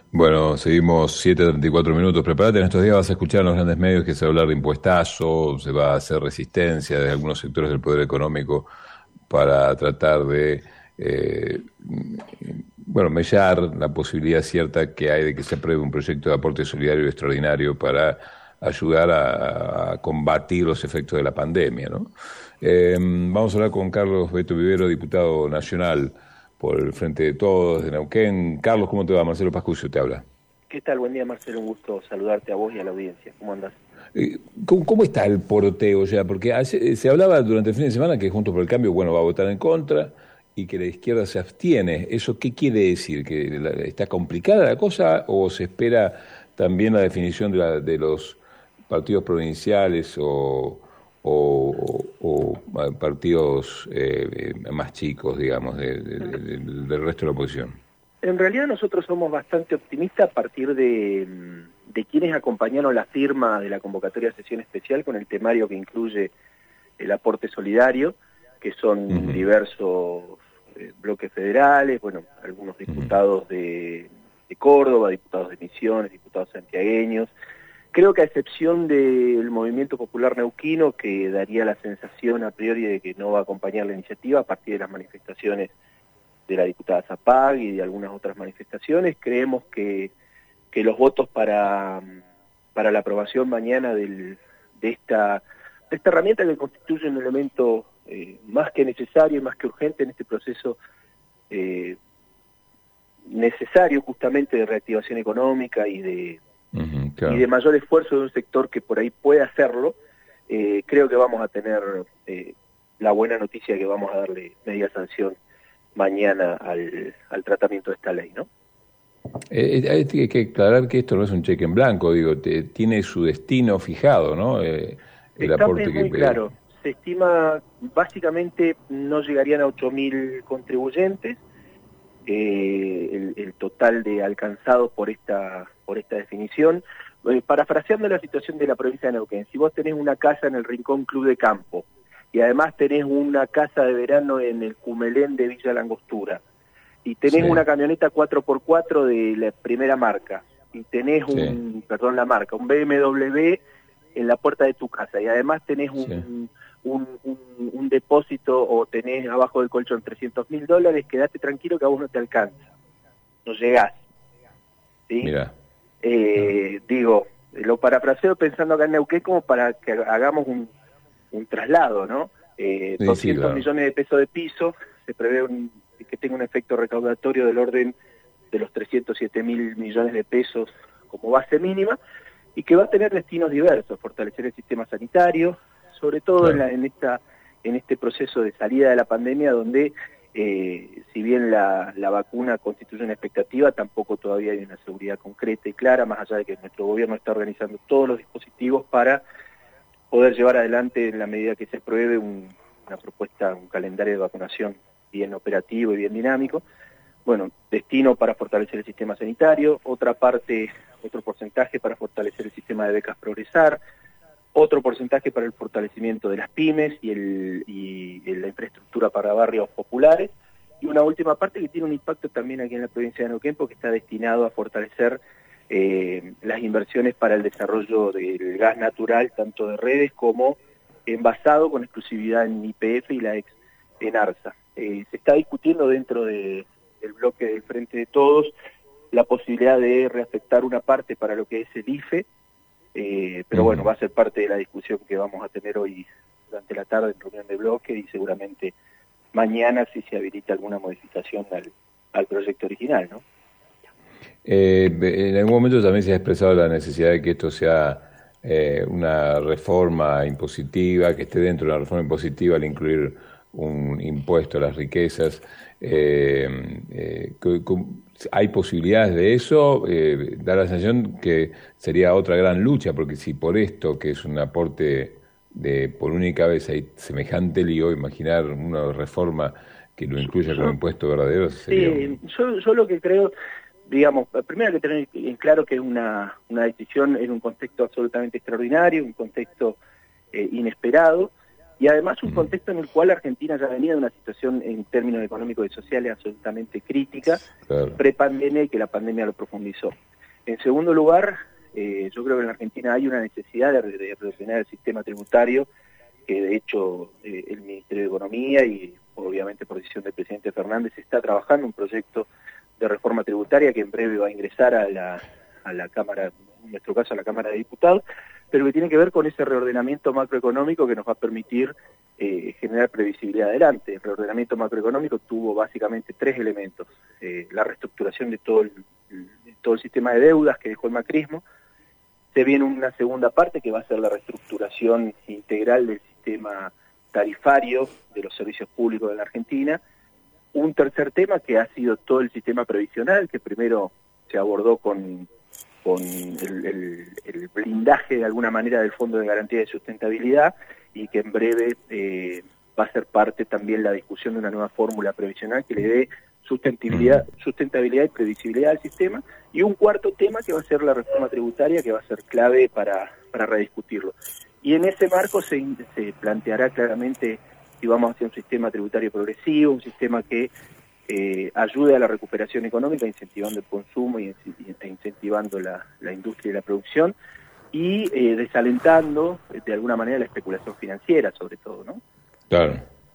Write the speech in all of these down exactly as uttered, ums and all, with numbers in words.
Bueno, seguimos siete treinta y cuatro minutos. Prepárate, en estos días vas a escuchar en los grandes medios que se va a hablar de impuestazo, se va a hacer resistencia de algunos sectores del poder económico para tratar de, eh, bueno, mellar la posibilidad cierta que hay de que se apruebe un proyecto de aporte solidario extraordinario para ayudar a, a combatir los efectos de la pandemia, ¿no? Eh, vamos a hablar con Carlos Beto Vivero, diputado nacional por el Frente de Todos de Neuquén. Carlos, ¿cómo te va? Marcelo Pascucio te habla. ¿Qué tal? Buen día, Marcelo. Un gusto saludarte a vos y a la audiencia. ¿Cómo andás? Eh, ¿Cómo, ¿Cómo está el poroteo ya? Porque hace, se hablaba durante el fin de semana que Juntos por el Cambio, bueno, va a votar en contra y que la izquierda se abstiene. ¿Eso qué quiere decir? ¿Que la, está complicada la cosa o se espera también la definición de, la, de los partidos provinciales o, o, o, o partidos eh, más chicos, digamos, de, de, de, del resto de la oposición? En realidad nosotros somos bastante optimistas a partir de, de quienes acompañaron la firma de la convocatoria a sesión especial con el temario que incluye el aporte solidario, que son uh-huh. diversos eh, bloques federales, bueno, algunos diputados uh-huh. de, de Córdoba, diputados de Misiones, diputados santiagueños. Creo que a excepción del Movimiento Popular Neuquino, que daría la sensación a priori de que no va a acompañar la iniciativa a partir de las manifestaciones de la diputada Zapag y de algunas otras manifestaciones, creemos que, que los votos para, para la aprobación mañana del, de, esta, de esta herramienta que constituye un elemento eh, más que necesario y más que urgente en este proceso eh, necesario justamente de reactivación económica y de, uh-huh, claro. y de mayor esfuerzo de un sector que por ahí puede hacerlo, eh, creo que vamos a tener eh, la buena noticia que vamos a darle media sanción mañana al, al tratamiento de esta ley, ¿no? Eh, hay que aclarar que esto no es un cheque en blanco, digo, te, tiene su destino fijado, ¿no? Eh, el Está aporte muy que claro. Se estima, básicamente, no llegarían a ocho mil contribuyentes, eh, el, el total de alcanzados por esta, por esta definición. Eh, parafraseando la situación de la provincia de Neuquén, si vos tenés una casa en el Rincón Club de Campo, y además tenés una casa de verano en el Cumelén de Villa Langostura, y tenés sí. una camioneta cuatro por cuatro de la primera marca, y tenés sí. un, perdón la marca, un B M W en la puerta de tu casa, y además tenés un, sí. un, un, un depósito o tenés abajo del colchón trescientos mil dólares, quedate tranquilo que a vos no te alcanza, no llegás. ¿Sí? Mira. Eh, no. Digo, lo parafraseo pensando acá en Neuquén como para que hagamos un un traslado, ¿no? Eh, sí, doscientos sí, claro. millones de pesos de piso, se prevé un, que tenga un efecto recaudatorio del orden de los trescientos siete mil millones de pesos como base mínima, y que va a tener destinos diversos, fortalecer el sistema sanitario, sobre todo claro. en, la, en, esta, en este proceso de salida de la pandemia, donde eh, si bien la, la vacuna constituye una expectativa, tampoco todavía hay una seguridad concreta y clara, más allá de que nuestro gobierno está organizando todos los dispositivos para poder llevar adelante en la medida que se apruebe un, una propuesta, un calendario de vacunación bien operativo y bien dinámico. Bueno, destino para fortalecer el sistema sanitario, otra parte, otro porcentaje para fortalecer el sistema de becas Progresar, otro porcentaje para el fortalecimiento de las pymes y, el, y, y la infraestructura para barrios populares, y una última parte que tiene un impacto también aquí en la provincia de Neuquén, porque está destinado a fortalecer Eh, las inversiones para el desarrollo del gas natural, tanto de redes como envasado con exclusividad en Y P F y la ex en ARSA. Eh, se está discutiendo dentro de, del bloque del Frente de Todos la posibilidad de reafectar una parte para lo que es el I F E, eh, pero uh-huh. bueno, va a ser parte de la discusión que vamos a tener hoy durante la tarde en reunión de bloque y seguramente mañana si se habilita alguna modificación al, al proyecto original, ¿no? Eh, en algún momento también se ha expresado la necesidad de que esto sea eh, una reforma impositiva, que esté dentro de una reforma impositiva al incluir un impuesto a las riquezas. Eh, eh, ¿Hay posibilidades de eso? Eh, da la sensación que sería otra gran lucha, porque si por esto, que es un aporte de por única vez, hay semejante lío, imaginar una reforma que lo incluya como impuesto verdadero sería... Sí, un... yo, yo lo que creo... Digamos, primero hay que tener en claro que es una, una decisión en un contexto absolutamente extraordinario, un contexto eh, inesperado, Y además un contexto en el cual Argentina ya venía de una situación en términos económicos y sociales absolutamente crítica, claro, pre-pandemia, y que la pandemia lo profundizó. En segundo lugar, eh, yo creo que en la Argentina hay una necesidad de, de reordenar el sistema tributario, que de hecho eh, el Ministerio de Economía y obviamente por decisión del presidente Fernández está trabajando un proyecto de reforma tributaria que en breve va a ingresar a la, a la Cámara, en nuestro caso a la Cámara de Diputados, pero que tiene que ver con ese reordenamiento macroeconómico que nos va a permitir eh, generar previsibilidad adelante. El reordenamiento macroeconómico tuvo básicamente tres elementos: eh, la reestructuración de todo el, de todo el sistema de deudas que dejó el macrismo. Se viene una segunda parte que va a ser la reestructuración integral del sistema tarifario de los servicios públicos de la Argentina. Un tercer tema que ha sido todo el sistema previsional, que primero se abordó con con el, el, el blindaje de alguna manera del Fondo de Garantía de Sustentabilidad, y que en breve eh, va a ser parte también la discusión de una nueva fórmula previsional que le dé sustentabilidad, sustentabilidad y previsibilidad al sistema. Y un cuarto tema que va a ser la reforma tributaria, que va a ser clave para, para rediscutirlo. Y en ese marco se, se planteará claramente si vamos hacia un sistema tributario progresivo, un sistema que Eh, ayude a la recuperación económica, incentivando el consumo y incentivando la, la industria y la producción, y eh, desalentando de alguna manera la especulación financiera, sobre todo, ¿no? Claro.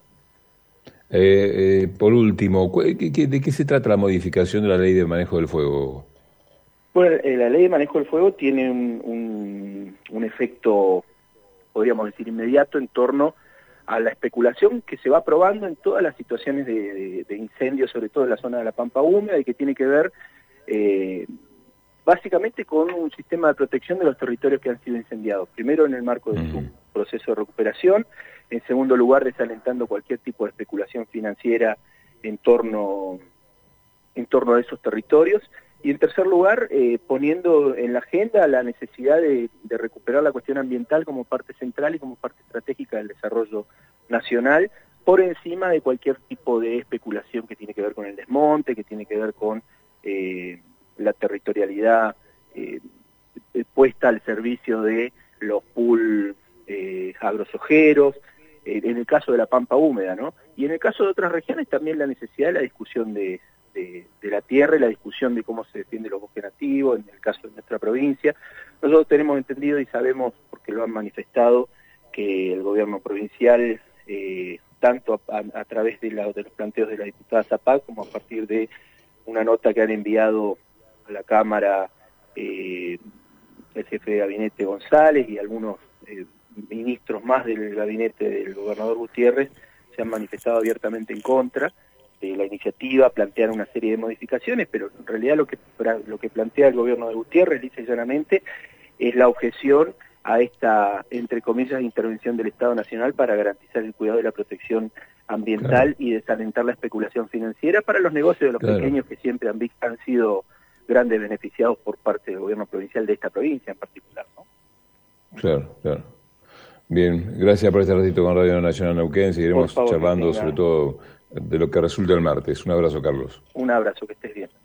Eh, eh, por último, ¿qué, qué, ¿de qué se trata la modificación de la Ley de Manejo del Fuego? Bueno, eh, la Ley de Manejo del Fuego tiene un, un, un efecto, podríamos decir, inmediato en torno a la especulación que se va probando en todas las situaciones de, de, de incendios, sobre todo en la zona de la Pampa Húmeda, y que tiene que ver eh, básicamente con un sistema de protección de los territorios que han sido incendiados. Primero en el marco de su proceso de recuperación, en segundo lugar desalentando cualquier tipo de especulación financiera en torno, en torno a esos territorios, y en tercer lugar eh, poniendo en la agenda la necesidad de, de recuperar la cuestión ambiental como parte central y como parte estratégica del desarrollo nacional, por encima de cualquier tipo de especulación que tiene que ver con el desmonte, que tiene que ver con eh, la territorialidad eh, puesta al servicio de los pool eh, agrosojeros, eh, en el caso de la Pampa Húmeda, ¿no? Y en el caso de otras regiones también la necesidad de la discusión de De, de la tierra y la discusión de cómo se defienden los bosques nativos, en el caso de nuestra provincia. Nosotros tenemos entendido y sabemos, porque lo han manifestado, que el gobierno provincial, eh, tanto a, a, a través de, la, de los planteos de la diputada Zapac, como a partir de una nota que han enviado a la Cámara eh, el jefe de gabinete González y algunos eh, ministros más del gabinete del gobernador Gutiérrez, se han manifestado abiertamente en contra de la iniciativa, plantear una serie de modificaciones, pero en realidad lo que lo que plantea el gobierno de Gutiérrez, lisa y llanamente, es la objeción a esta, entre comillas, intervención del Estado Nacional para garantizar el cuidado y la protección ambiental, claro, y desalentar la especulación financiera para los negocios de los claro. pequeños, que siempre han, han sido grandes beneficiados por parte del gobierno provincial de esta provincia en particular, ¿no? Claro, claro. Bien, gracias por este ratito con Radio Nacional Neuquén. Seguiremos favor, charlando sobre todo de lo que resulta el martes. Un abrazo, Carlos. Un abrazo, que estés bien.